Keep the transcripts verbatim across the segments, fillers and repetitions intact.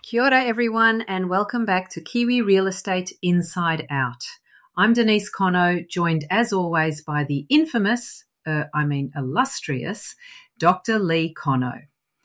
Kia ora, everyone, and welcome back to Kiwi Real Estate Inside Out. I'm Denise Conno, joined as always by the infamous, uh, I mean illustrious, Doctor Lee Conno.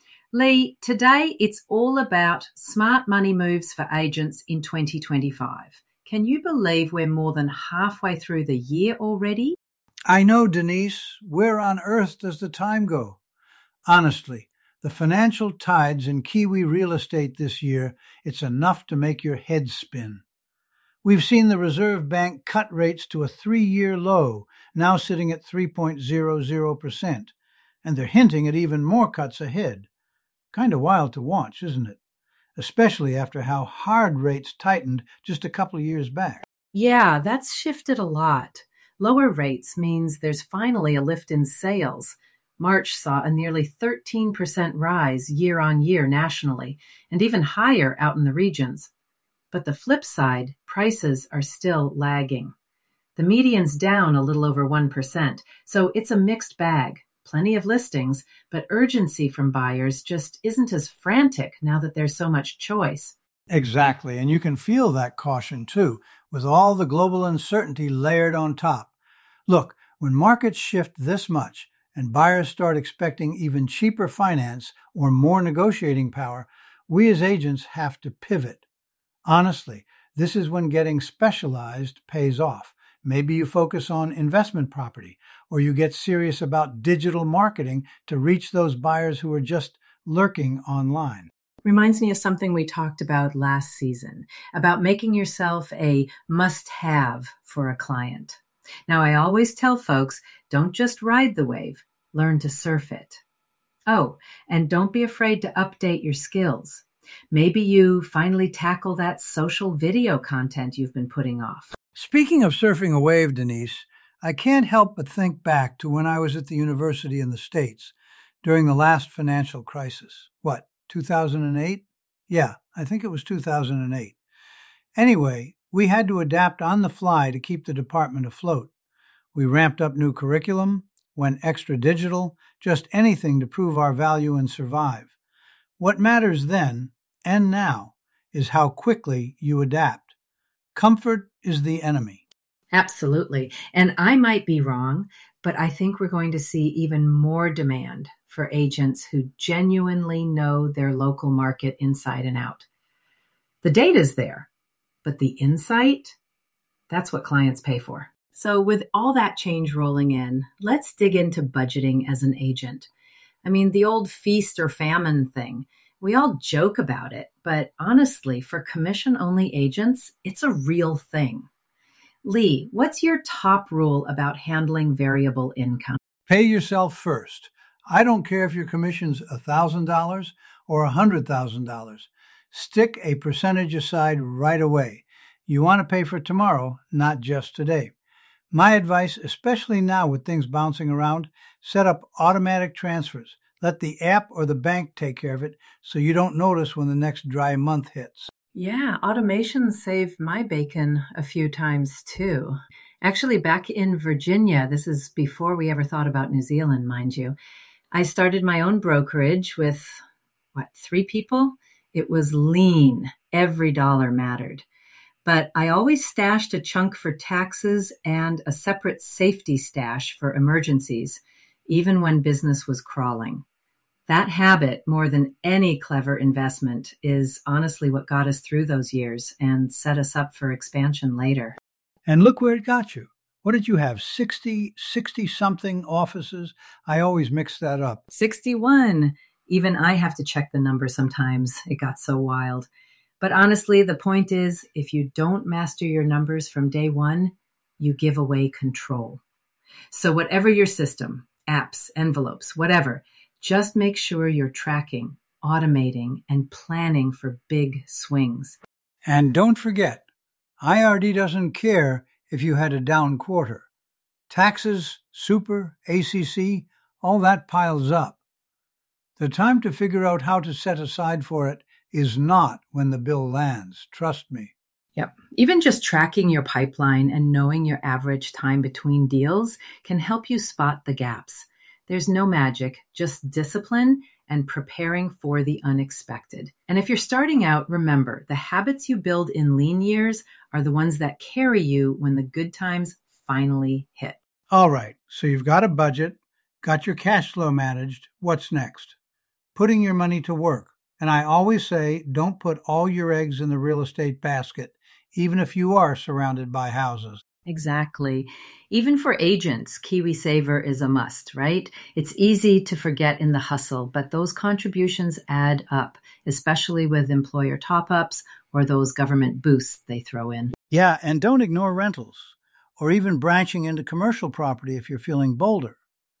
Lee, today it's all about smart money moves for agents in twenty twenty-five. Can you believe we're more than halfway through the year already? I know, Denise. Where on earth does the time go? Honestly, the financial tides in Kiwi real estate this year, it's enough to make your head spin. We've seen the Reserve Bank cut rates to a three-year low, now sitting at three point zero zero percent, and they're hinting at even more cuts ahead. Kind of wild to watch, isn't it? Especially after how hard rates tightened just a couple of years back. Yeah, that's shifted a lot. Lower rates means there's finally a lift in sales. March saw a nearly thirteen percent rise year on year nationally, and even higher out in the regions. But the flip side, prices are still lagging. The median's down a little over one percent, so it's a mixed bag. Plenty of listings, but urgency from buyers just isn't as frantic now that there's so much choice. Exactly, and you can feel that caution too, with all the global uncertainty layered on top. Look, when markets shift this much, and buyers start expecting even cheaper finance or more negotiating power, we as agents have to pivot. Honestly, this is when getting specialized pays off. Maybe you focus on investment property, or you get serious about digital marketing to reach those buyers who are just lurking online. Reminds me of something we talked about last season, about making yourself a must-have for a client. Now, I always tell folks, don't just ride the wave, learn to surf it. Oh, and don't be afraid to update your skills. Maybe you finally tackle that social video content you've been putting off. Speaking of surfing a wave, Denise, I can't help but think back to when I was at the university in the States during the last financial crisis. What, two thousand eight? Yeah, I think it was two thousand eight. Anyway, we had to adapt on the fly to keep the department afloat. We ramped up new curriculum, went extra digital, just anything to prove our value and survive. What matters then, and now, is how quickly you adapt. Comfort is the enemy. Absolutely. And I might be wrong, but I think we're going to see even more demand for agents who genuinely know their local market inside and out. The data's there, but the insight, that's what clients pay for. So with all that change rolling in, let's dig into budgeting as an agent. I mean, the old feast or famine thing, we all joke about it, but honestly, for commission-only agents, it's a real thing. Lee, what's your top rule about handling variable income? Pay yourself first. I don't care if your commission's one thousand dollars or one hundred thousand dollars. Stick a percentage aside right away. You want to pay for tomorrow, not just today. My advice, especially now with things bouncing around, set up automatic transfers. Let the app or the bank take care of it so you don't notice when the next dry month hits. Yeah, automation saved my bacon a few times too. Actually, back in Virginia, this is before we ever thought about New Zealand, mind you, I started my own brokerage with, what, three people? It was lean. Every dollar mattered. But I always stashed a chunk for taxes and a separate safety stash for emergencies, even when business was crawling. That habit, more than any clever investment, is honestly what got us through those years and set us up for expansion later. And look where it got you. What did you have, sixty, sixty-something offices? I always mix that up. sixty-one. Even I have to check the number sometimes. It got so wild. But honestly, the point is, if you don't master your numbers from day one, you give away control. So whatever your system, apps, envelopes, whatever, just make sure you're tracking, automating, and planning for big swings. And don't forget, I R D doesn't care if you had a down quarter. Taxes, super, A C C, all that piles up. The time to figure out how to set aside for it is not when the bill lands, trust me. Yep. Even just tracking your pipeline and knowing your average time between deals can help you spot the gaps. There's no magic, just discipline and preparing for the unexpected. And if you're starting out, remember, the habits you build in lean years are the ones that carry you when the good times finally hit. All right, so you've got a budget, got your cash flow managed. What's next? Putting your money to work. And I always say, don't put all your eggs in the real estate basket, even if you are surrounded by houses. Exactly. Even for agents, KiwiSaver is a must, right? It's easy to forget in the hustle, but those contributions add up, especially with employer top-ups or those government boosts they throw in. Yeah, and don't ignore rentals, or even branching into commercial property if you're feeling bolder.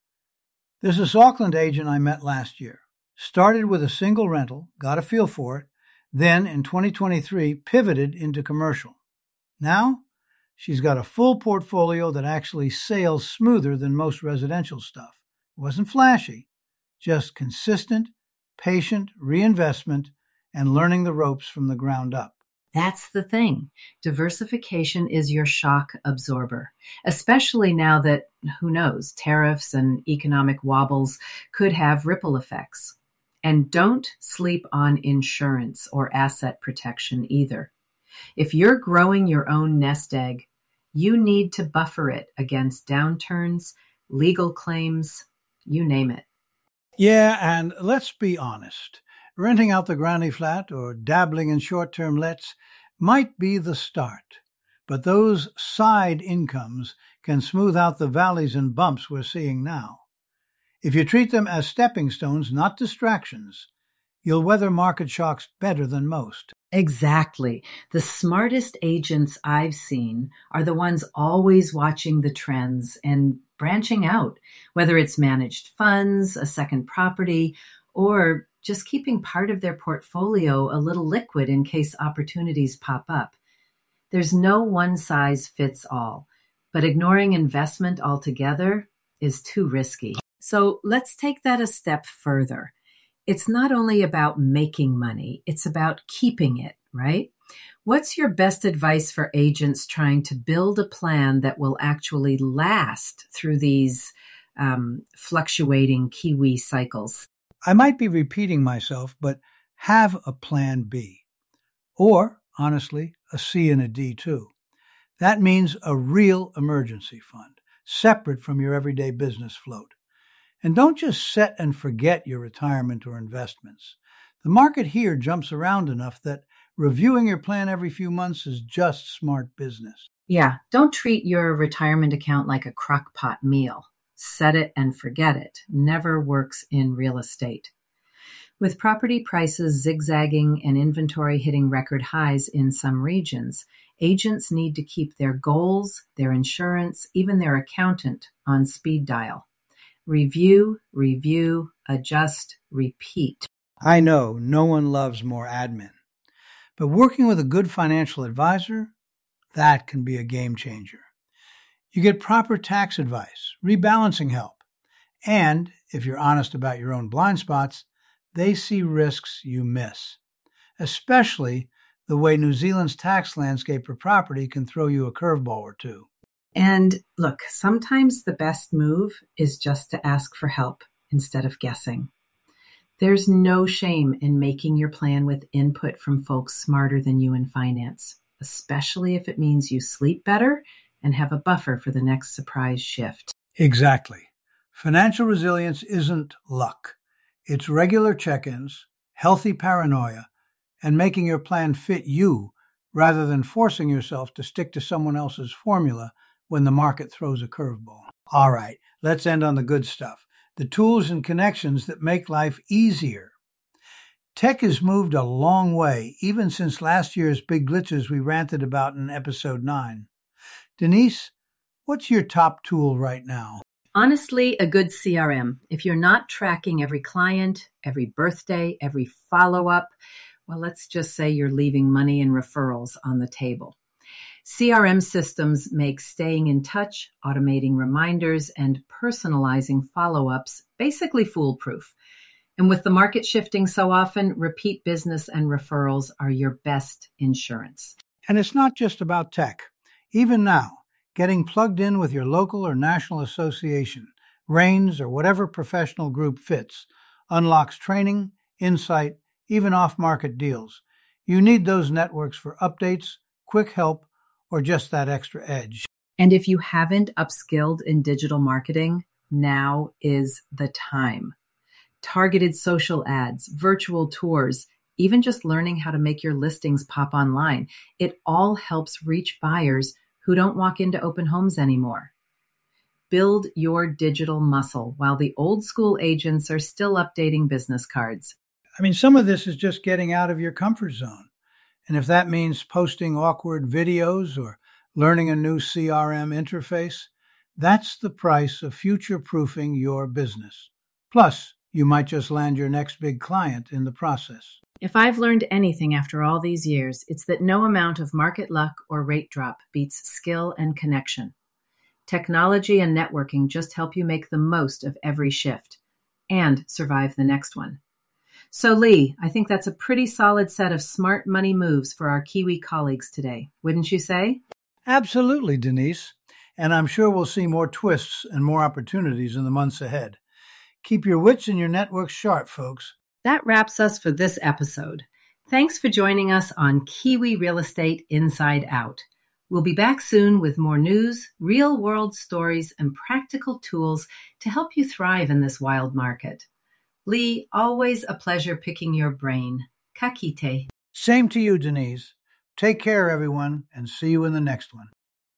There's this Auckland agent I met last year. Started with a single rental, got a feel for it, then in twenty twenty-three pivoted into commercial. Now, she's got a full portfolio that actually sails smoother than most residential stuff. It wasn't flashy, just consistent, patient reinvestment and learning the ropes from the ground up. That's the thing. Diversification is your shock absorber, especially now that, who knows, tariffs and economic wobbles could have ripple effects. And don't sleep on insurance or asset protection either. If you're growing your own nest egg, you need to buffer it against downturns, legal claims, you name it. Yeah, and let's be honest. Renting out the granny flat or dabbling in short-term lets might be the start, but those side incomes can smooth out the valleys and bumps we're seeing now. If you treat them as stepping stones, not distractions, you'll weather market shocks better than most. Exactly. The smartest agents I've seen are the ones always watching the trends and branching out, whether it's managed funds, a second property, or just keeping part of their portfolio a little liquid in case opportunities pop up. There's no one size fits all, but ignoring investment altogether is too risky. So let's take that a step further. It's not only about making money, it's about keeping it, right? What's your best advice for agents trying to build a plan that will actually last through these um, fluctuating Kiwi cycles? I might be repeating myself, but have a plan B. Or, honestly, a C and a D too. That means a real emergency fund, separate from your everyday business float. And don't just set and forget your retirement or investments. The market here jumps around enough that reviewing your plan every few months is just smart business. Yeah, don't treat your retirement account like a crock pot meal. Set it and forget it. Never works in real estate. With property prices zigzagging and inventory hitting record highs in some regions, agents need to keep their goals, their insurance, even their accountant on speed dial. Review, review, adjust, repeat. I know no one loves more admin, but working with a good financial advisor, that can be a game changer. You get proper tax advice, rebalancing help, and if you're honest about your own blind spots, they see risks you miss, especially the way New Zealand's tax landscape for property can throw you a curveball or two. And look, sometimes the best move is just to ask for help instead of guessing. There's no shame in making your plan with input from folks smarter than you in finance, especially if it means you sleep better and have a buffer for the next surprise shift. Exactly. Financial resilience isn't luck. It's regular check-ins, healthy paranoia, and making your plan fit you rather than forcing yourself to stick to someone else's formula when the market throws a curveball. All right, let's end on the good stuff. The tools and connections that make life easier. Tech has moved a long way, even since last year's big glitches we ranted about in episode nine. Denise, what's your top tool right now? Honestly, a good C R M. If you're not tracking every client, every birthday, every follow-up, well, let's just say you're leaving money and referrals on the table. C R M systems make staying in touch, automating reminders, and personalizing follow-ups basically foolproof. And with the market shifting so often, repeat business and referrals are your best insurance. And it's not just about tech. Even now, getting plugged in with your local or national association, RAINS, or whatever professional group fits, unlocks training, insight, even off-market deals. You need those networks for updates, quick help, or just that extra edge. And if you haven't upskilled in digital marketing, now is the time. Targeted social ads, virtual tours, even just learning how to make your listings pop online, it all helps reach buyers who don't walk into open homes anymore. Build your digital muscle while the old school agents are still updating business cards. I mean, some of this is just getting out of your comfort zone. And if that means posting awkward videos or learning a new C R M interface, that's the price of future-proofing your business. Plus, you might just land your next big client in the process. If I've learned anything after all these years, it's that no amount of market luck or rate drop beats skill and connection. Technology and networking just help you make the most of every shift and survive the next one. So, Lee, I think that's a pretty solid set of smart money moves for our Kiwi colleagues today, wouldn't you say? Absolutely, Denise. And I'm sure we'll see more twists and more opportunities in the months ahead. Keep your wits and your networks sharp, folks. That wraps us for this episode. Thanks for joining us on Kiwi Real Estate Inside Out. We'll be back soon with more news, real-world stories, and practical tools to help you thrive in this wild market. Lee, always a pleasure picking your brain. Ka kite. Same to you, Denise. Take care, everyone, and see you in the next one.